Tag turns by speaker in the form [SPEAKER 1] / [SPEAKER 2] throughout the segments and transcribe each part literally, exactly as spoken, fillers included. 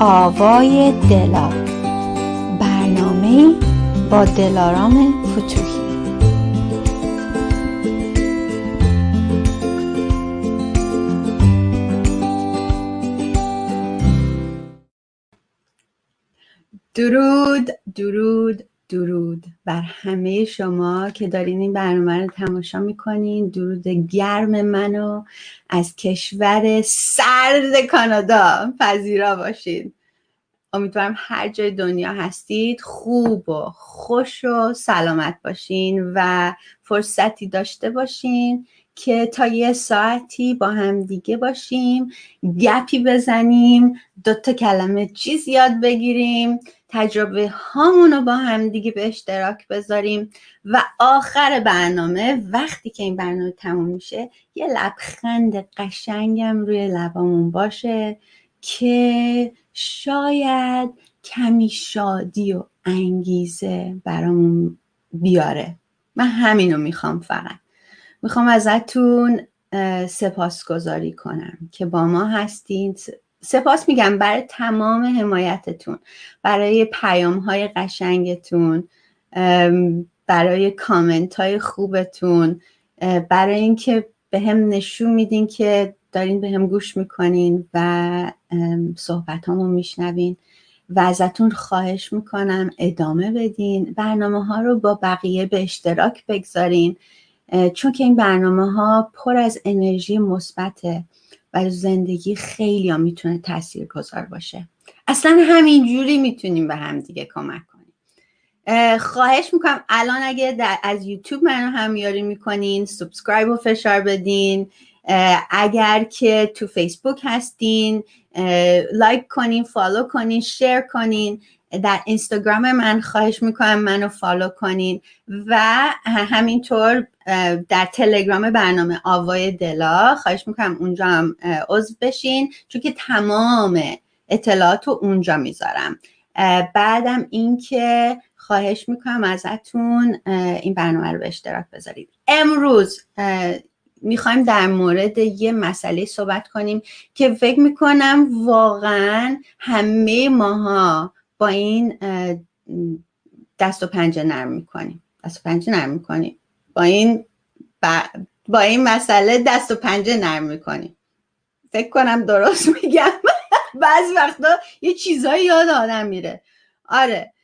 [SPEAKER 1] آوای دلار، برنامه‌ای با دلارام فتوحی. درود درود درود بر همه شما که دارین این برنامه رو تماشا میکنین. درود گرم منو از کشور سرد کانادا پذیرا باشید. امیدوارم هر جای دنیا هستید خوب و خوش و سلامت باشین و فرصتی داشته باشین که تا یه ساعتی با هم دیگه باشیم، گپی بزنیم، دوتا کلمه چیز یاد بگیریم، تجربه هامونو با هم دیگه به اشتراک بذاریم و آخر برنامه وقتی که این برنامه تموم میشه یه لبخند قشنگم روی لبامون باشه که شاید کمی شادی و انگیزه برامون بیاره. من همینو میخوام، فقط میخوام ازتون سپاسگزاری کنم که با ما هستین. سپاس میگم برای تمام حمایتتون، برای پیام های قشنگتون، برای کامنت های خوبتون، برای اینکه به هم نشون میدین که دارین به هم گوش میکنین و صحبت هامو میشنوین و ازتون خواهش میکنم ادامه بدین، برنامه ها رو با بقیه به اشتراک بگذارین، چون که این برنامه ها پر از انرژی مثبته و زندگی خیلی ها میتونه تاثیرگذار باشه. اصلا همین جوری میتونیم به هم دیگه کمک کنیم. خواهش میکنم الان اگه در از یوتیوب منو همیاری میکنین سابسکرایب و فشار بدین. اگر که تو فیسبوک هستین لایک کنین، فالو کنین، شیر کنین. در اینستاگرام من خواهش میکنم منو فالو کنین و همینطور در تلگرام برنامه آوای دلا خواهش میکنم اونجا هم عضو بشین، چون که تمام اطلاعات رو اونجا میذارم. بعدم این که خواهش میکنم ازتون این برنامه رو به اشتراک بذارید. امروز میخوایم در مورد یه مسئله صحبت کنیم که فکر میکنم واقعا همه ماها با این دست و پنجه نرم میکنیم دست و پنجه نرم میکنیم با این با این مسئله دست و پنجه نرم میکنیم. فکر کنم درست میگم. بعضی وقتا یه چیزایی یاد آدم میره. آره،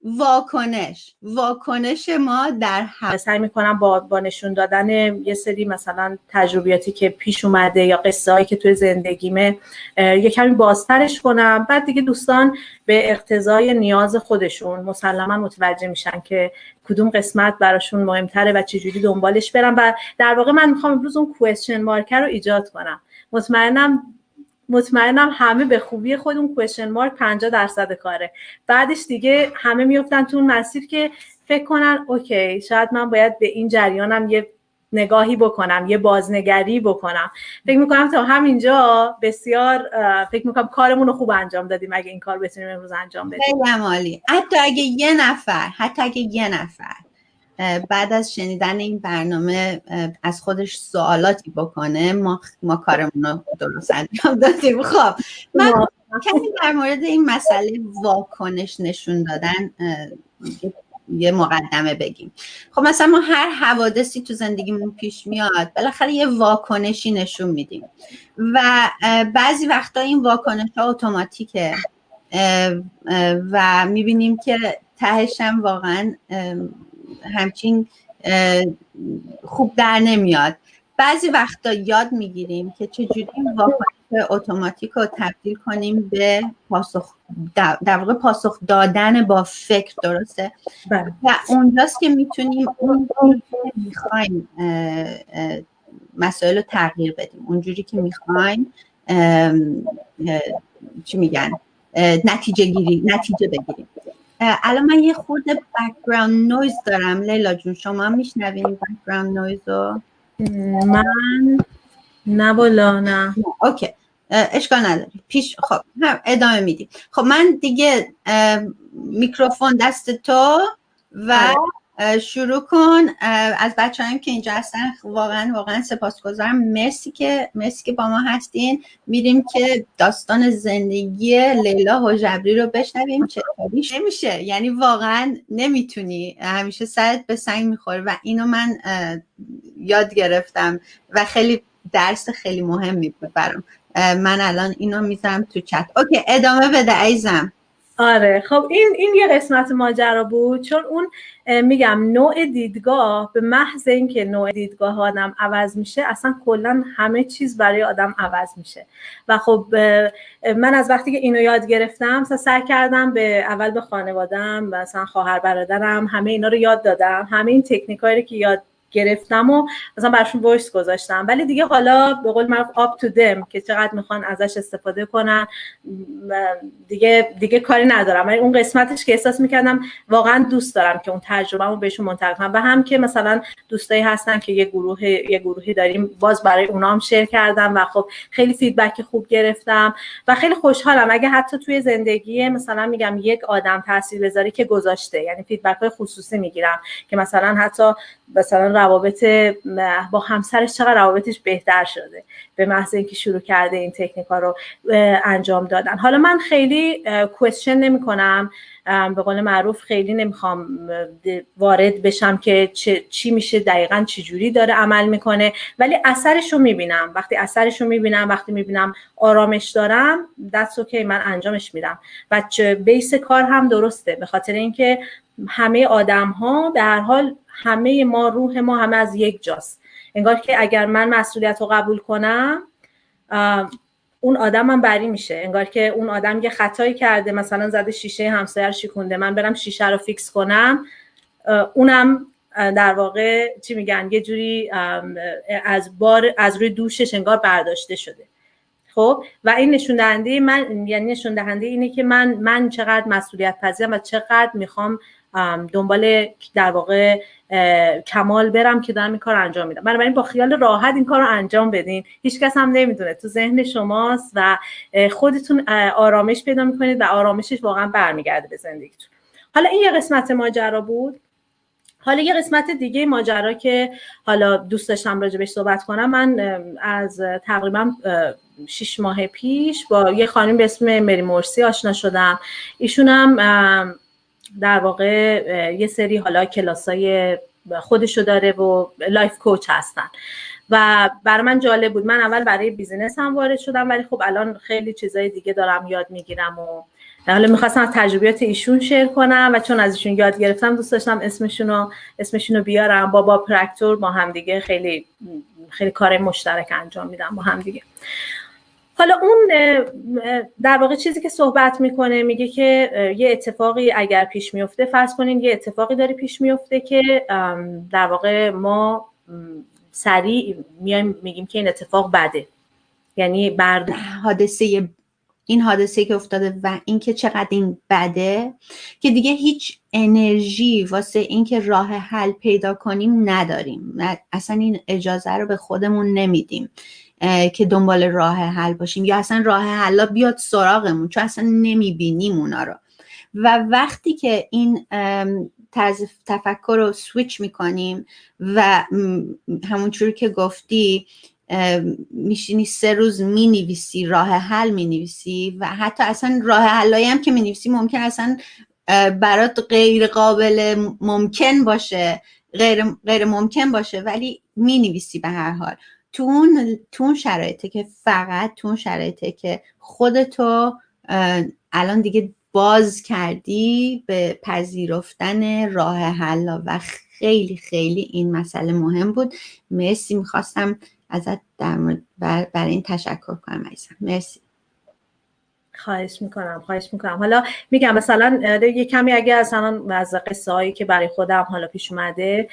[SPEAKER 1] واکنش واکنش ما در
[SPEAKER 2] هم سعی میکنم با با نشون دادن یه سری مثلا تجربیاتی که پیش اومده یا قصه هایی که توی زندگیمه یه کمی بازترش کنم، بعد دیگه دوستان به اقتضای نیاز خودشون مسلما متوجه میشن که کدوم قسمت براشون مهمتره و چجوری دنبالش برم. و در واقع من میخوام امروز اون کوئسچن مارکر رو ایجاد کنم. مطمئنم مطمئنم همه به خوبی خود اون کوئسچن مارک پنجاه درصد کاره. بعدش دیگه همه میافتن تو اون مسیر که فکر کنن اوکی شاید من باید به این جریانم یه نگاهی بکنم، یه بازنگری بکنم. فکر میکنم تا همینجا بسیار فکر میکنم کارمون رو خوب انجام دادیم اگه این کار بتونیم امروز انجام بدیم.
[SPEAKER 1] خیلی عالی. حتی اگه یه نفر حتی اگه یه نفر بعد از شنیدن این برنامه از خودش سوالاتی بکنه، ما ما کارمون رو درست انجام دادیم. خب من کمی در مورد این مسئله واکنش نشون دادن یه مقدمه بگیم. خب مثلا ما هر حوادثی تو زندگیمون پیش میاد بالاخره یه واکنشی نشون میدیم و بعضی وقتا این واکنش ها اتوماتیکه و میبینیم که تهش هم واقعا همچین خوب در نمیاد. بعضی وقتا یاد میگیریم که چجوری واکنش اتوماتیک رو تبدیل کنیم به پاسخ، در واقع پاسخ دادن با فکر. درسته؟
[SPEAKER 2] بله.
[SPEAKER 1] و اونجاست که میتونیم اونجوری که میخوایم مسائل رو تغییر بدیم، اونجوری که میخوایم چی میگن نتیجه گیری نتیجه بگیریم. الان من یه خورده بک‌گراند نویز دارم. لیلا جون شما میشنوین بک‌گراند نویز رو؟
[SPEAKER 2] من نه والا نه.
[SPEAKER 1] اوکی اشکال نداره. پیش خب ادامه میدیم. خب من دیگه میکروفون دست تو و شروع کن. از بچه‌هایی که اینجا هستن واقعا واقعا سپاسگزارم. مرسی که مرسی که با ما هستین. میریم که داستان زندگی لیلا حجبری رو بشنویم. چطوری نمیشه، یعنی واقعا نمیتونی، همیشه سرت به سنگ میخوره و اینو من یاد گرفتم و خیلی درس خیلی مهمی بود برام. من الان اینو میذارم تو چت. اوکی ادامه بده عزیزم.
[SPEAKER 2] آره خب این این یه قسمت ماجرا بود، چون اون میگم نوع دیدگاه، به محض اینکه نوع دیدگاه آدم عوض میشه اصلا کلا همه چیز برای آدم عوض میشه. و خب من از وقتی که اینو یاد گرفتم مثلا سعی کردم به اول به خانواده‌ام، مثلا خواهر برادرم، همه اینا رو یاد دادم، همه این تکنیکایی رو که یاد گرفتم و مثلا براشون وایس گذاشتم، ولی دیگه حالا به قول معروف آپ تو دم که چقدر میخوان ازش استفاده کنن دیگه دیگه کاری ندارم. ولی اون قسمتش که احساس میکردم واقعا دوست دارم که اون تجربهمو بهشون منتقل کنم، و هم که مثلا دوستایی هستن که یه گروه یه گروهی داریم باز برای اونا هم شیر کردم و خب خیلی فیدبک خوب گرفتم و خیلی خوشحالم اگه حتی توی زندگی مثلا میگم یک آدم تاثیر بذاره که گذاشته، یعنی فیدبک های خصوصی میگیرم که مثلا حتی مثلا روابط با همسرش چقدر روابطش بهتر شده به محض اینکه شروع کرده این تکنیکا رو انجام دادن. حالا من خیلی کوئسچن نمی کنم، به قول معروف خیلی نمیخوام وارد بشم که چی میشه دقیقاً چی جوری داره عمل میکنه، ولی اثرش رو میبینم. وقتی اثرش رو میبینم، وقتی میبینم آرامش دارم، that's okay، من انجامش میدم. و بیس کار هم درسته، به خاطر اینکه همه آدم ها به هر حال، همه ما روح ما همه از یک جاست. انگار که اگر من مسئولیت رو قبول کنم اون آدم هم بری میشه. انگار که اون آدم یه خطایی کرده، مثلا زده شیشه همسایه رو شکونده، من برم شیشه رو فیکس کنم، اونم در واقع چی میگن یه جوری از بار از روی دوشش انگار برداشته شده. خب و این نشون دهنده من، یعنی نشون دهنده اینه که من من چقدر مسئولیت پذیرم و چقدر میخوام دنبال در واقع کمال برم که دارم این کار انجام میدم. بنابراین با خیال راحت این کار رو انجام بدین، هیچ کس هم نمیدونه، تو ذهن شماست و خودتون آرامش پیدا میکنید و آرامشش واقعا برمیگرده به زندگیتون. حالا این یه قسمت ماجرا بود. حالا یه قسمت دیگه ماجرا که حالا دوست داشتم راجبش صحبت کنم، من از تقریبا شش ماه پیش با یه خانم به اسم مری مورسی آشنا شدم. ایشون هم در واقع یه سری حالا کلاسای خودشو داره و لایف کوچ هستن و برای من جالب بود. من اول برای بیزینس هم وارد شدم، ولی خب الان خیلی چیزای دیگه دارم یاد میگیرم و حالا میخواستم از تجربیات ایشون شیر کنم و چون از ایشون یاد گرفتم دوست داشتم اسمشونو اسمشونو بیارم. بابا پرکتور با هم دیگه خیلی خیلی کار مشترک انجام میدم با هم دیگه. حالا اون در واقع چیزی که صحبت میکنه میگه که یه اتفاقی اگر پیش میفته، فرض کنین یه اتفاقی داره پیش میفته که در واقع ما سریع میایم میگیم که این اتفاق بده، یعنی برد
[SPEAKER 1] حادثه این حادثه که افتاده و این که چقدر این بده که دیگه هیچ انرژی واسه این که راه حل پیدا کنیم نداریم. اصلا این اجازه رو به خودمون نمیدیم که دنبال راه حل باشیم یا اصلا راه حل بیاد سراغمون، چون اصلا نمیبینیم اونا رو. و وقتی که این طرز تفکر رو سویچ میکنیم و همونجوری که گفتی میشینی سه روز مینویسی، راه حل مینویسی و حتی اصلا راه حلایی هم که مینویسی ممکن اصلا برات غیر قابل ممکن باشه، غیر, غیر ممکن باشه، ولی مینویسی به هر حال. تو اون تو اون شرایطه که فقط تو اون شرایطه که خودتو الان دیگه باز کردی به پذیرفتن راه حل و خیلی خیلی این مسئله مهم بود. مرسی، میخواستم ازت در مورد بر, بر این تشکر کنم عزیزم. مرسی.
[SPEAKER 2] خواهش میکنم خواهش میکنم حالا میگم مثلا یه کمی اگه اصلا از قصه هایی که برای خودم حالا پیش اومده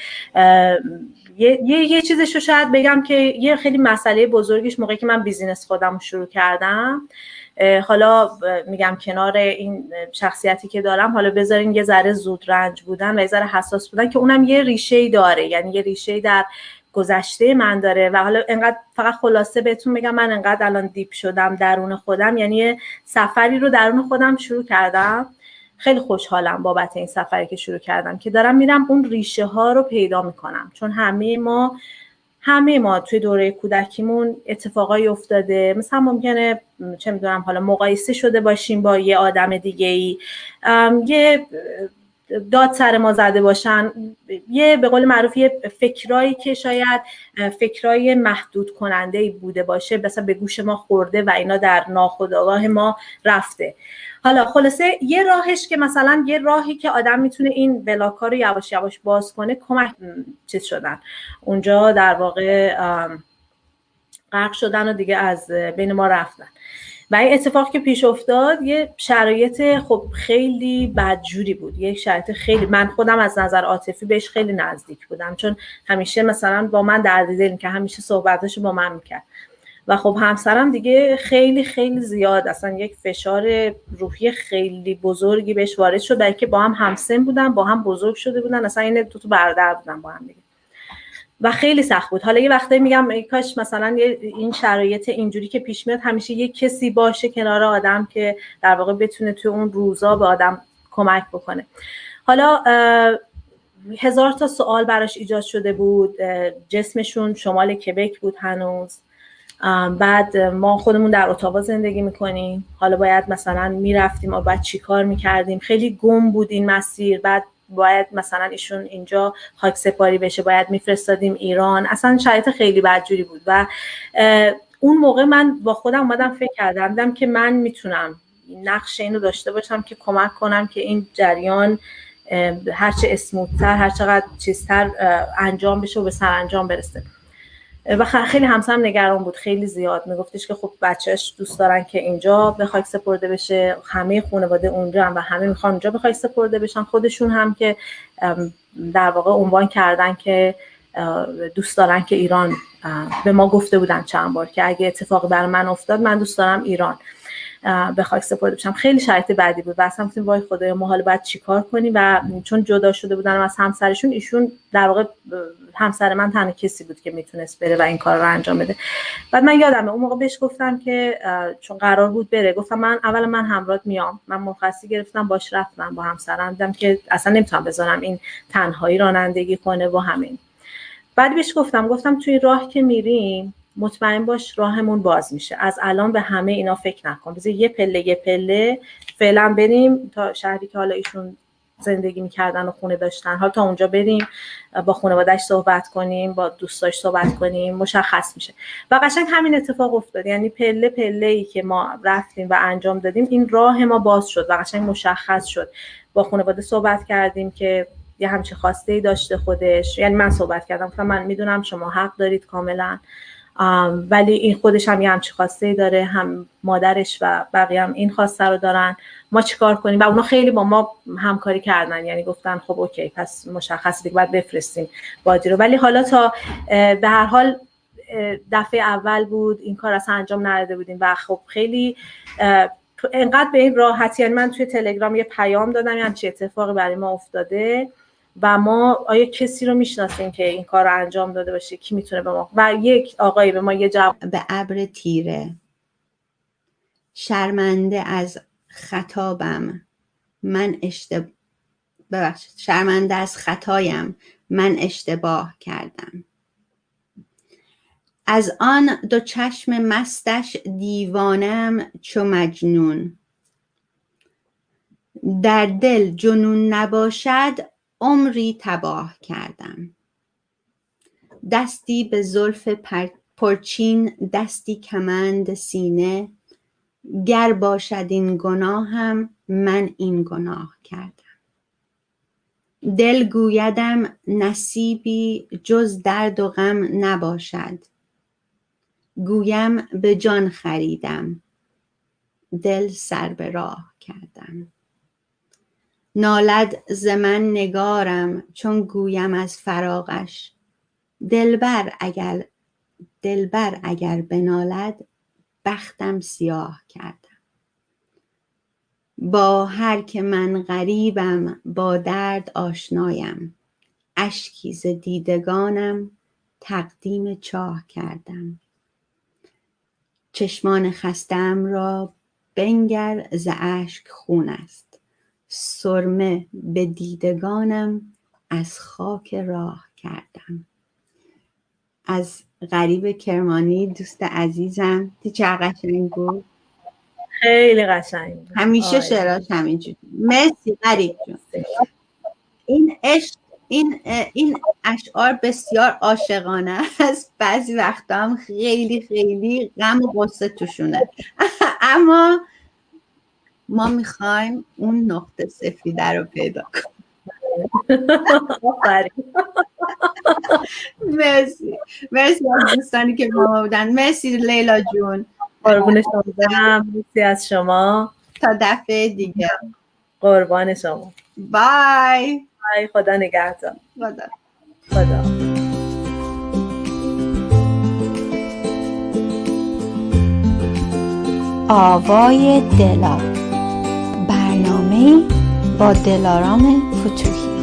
[SPEAKER 2] یه یه, یه چیزشو شاید بگم که یه خیلی مسئله بزرگیش موقعی که من بیزینس خودم شروع کردم، حالا میگم کنار این شخصیتی که دارم حالا بذارین یه ذره زود رنج بودن و یه ذره حساس بودن که اونم یه ریشه‌ای داره، یعنی یه ریشه‌ای در گذشته من داره. و حالا انقدر فقط خلاصه بهتون بگم من انقدر الان دیپ شدم درون خودم، یعنی سفری رو درون خودم شروع کردم خیلی خوشحالم بابت این سفری که شروع کردم که دارم میرم اون ریشه ها رو پیدا میکنم، چون همه ما همه ما توی دوره کودکیمون اتفاقایی افتاده، مثلا ممکنه چه میدونم حالا مقایسه شده باشیم با یه آدم دیگه‌ای، یه داد سر ما زده باشن، یه به قول معروف یه فکرایی که شاید فکرای محدود کننده‌ای بوده باشه مثلا به گوش ما خورده و اینا در ناخودآگاه ما رفته. حالا خلاصه یه راهش که مثلا یه راهی که آدم میتونه این بلاک‌ها رو یواش یواش باز کنه، کمک چیز شدن اونجا در واقع غرق شدن و دیگه از بین ما رفتن. و این اتفاق که پیش افتاد یه شرایط خب خیلی بدجوری بود، یه شرایط خیلی، من خودم از نظر عاطفی بهش خیلی نزدیک بودم، چون همیشه مثلا با من درد دل که همیشه صحبتاشو با من میکرد و خب همسرم دیگه خیلی خیلی زیاد اصلا یک فشار روحی خیلی بزرگی بهش وارد شد، در که با هم همسن بودن، با هم بزرگ شده بودن، اصلا این دو تا برادر بودن با هم دیگه و خیلی سخت بود. حالا یه وقتایی میگم ای کاش مثلا این شرایط اینجوری که پیش میاد همیشه یه کسی باشه کنار آدم که در واقع بتونه توی اون روزا به آدم کمک بکنه. حالا هزار تا سوال براش ایجاد شده بود، جسمشون شمال کبک بود هنوز، بعد ما خودمون در اتاوا زندگی میکنیم، حالا باید مثلا میرفتیم و بعد چی کار میکردیم، خیلی گم بود این مسیر، بعد باید مثلا ایشون اینجا خاک سپاری بشه، باید میفرستادیم ایران، اصلا شرایط خیلی بدجوری بود و اون موقع من با خودم اومدم فکر کردم دیدم که من میتونم نقش اینو داشته باشم که کمک کنم که این جریان هرچه اسموت‌تر، هر چقدر چیزتر انجام بشه و به سرانجام برسه. و خیلی همسرم نگران بود، خیلی زیاد میگفتش که خب بچه‌اش دوست دارن که اینجا به خاک سپرده بشه، همه خانواده اونجا هم و همه میخوان اونجا به خاک سپرده بشن، خودشون هم که در واقع عنوان کردن که دوست دارن که ایران، به ما گفته بودن چند بار که اگه اتفاقی برای من افتاد من دوست دارم ایران به خاک سپرده بشم. خیلی شرایط بدی بود و اصلا گفتیم وای خدایا ما حالا باید چیکار کنیم و چون جدا شده بودن از همسرشون، ایشون در واقع همسر من تنها کسی بود که میتونست بره و این کار رو انجام بده. بعد من یادمه اون موقع بهش گفتم که چون قرار بود بره، گفتم من اولا من همراهت میام، من مرخصی گرفتم باش رفتم با همسرم، دیدم که اصلا نمیتونم بذارم این تنهایی رانندگی کنه و همین. بعد بهش گفتم گفتم توی راه که میریم مطمئن باش راهمون باز میشه، از الان به همه اینا فکر نکن، بذار یه پله یه پله فعلا بریم تا شهری که حالا ایشون زندگی میکردن و خونه داشتن، حالا تا اونجا بریم با خانواده‌اش صحبت کنیم، با دوستاش صحبت کنیم، مشخص میشه. و قشنگ همین اتفاق افتاد، یعنی پله پله‌ای که ما رفتیم و انجام دادیم این راه ما باز شد و قشنگ مشخص شد. با خانواده صحبت کردیم که یه همچین خواسته‌ای داشته خودش، یعنی من صحبت کردم گفتم من میدونم شما حق دارید کاملا، ولی این خودش هم یه همچین خواسته‌ای داره، هم مادرش و بقیه هم این خواسته رو دارن، ما چیکار کنیم؟ و اونا خیلی با ما همکاری کردن، یعنی گفتن خب اوکی پس مشخصه دیگه باید بفرستیم بادی رو. ولی حالا تا به هر حال دفعه اول بود این کار اصلا انجام نداده بودیم و خب خیلی اینقدر به این راحتی، یعنی من توی تلگرام یه پیام دادم یعنی چه اتفاقی برای ما افتاده و ما آیا کسی رو میشناسیم که این کار رو انجام داده باشه، کی میتونه به ما، و یک آقایی به ما یه جواب.
[SPEAKER 1] به ابر تیره، شرمنده از خطابم من اشتباه ببخشید شرمنده از خطایم من اشتباه کردم، از آن دو چشم مستش دیوانم چو مجنون، در دل جنون نباشد عمری تباه کردم، دستی به زلف پرچین دستی کمند سینه، گر باشد این گناهم من این گناه کردم، دل گویدم نصیبی جز درد و غم نباشد، گویم به جان خریدم دل سر به راه کردم، نالد ز من نگارم چون گویم از فراقش، دلبر اگر دلبر اگر بنالد بختم سیاه کردم، با هر که من غریبم با درد آشنایم، اشکی ز دیدگانم تقدیم چاه کردم، چشمان خسته‌ام را بنگر ز اشک خون است، سرمه به دیدگانم از خاک راه کردم. از غریب کرمانی دوست عزیزم. دی چه قشنگ بود.
[SPEAKER 2] خیلی قشنگ بود.
[SPEAKER 1] همیشه شعراش همینجوری. مرسی غریب جون. این عشق این این اشعار بسیار عاشقانه است. بعضی وقتا هم خیلی خیلی غم و غصه توشونه. اما ما میخوایم اون نقطه سفیده رو پیدا کنیم. مرسی مرسی از دوستانی که با ما بودن. مرسی لیلا جون.
[SPEAKER 2] قربون شما. مرسی از شما.
[SPEAKER 1] تا دفعه دیگه.
[SPEAKER 2] قربان شما.
[SPEAKER 1] بای.
[SPEAKER 2] بای. خدا نگهدار.
[SPEAKER 1] خدا.
[SPEAKER 2] خدا.
[SPEAKER 1] آوای دلار، برنامه‌ای با دلارام فتوحی.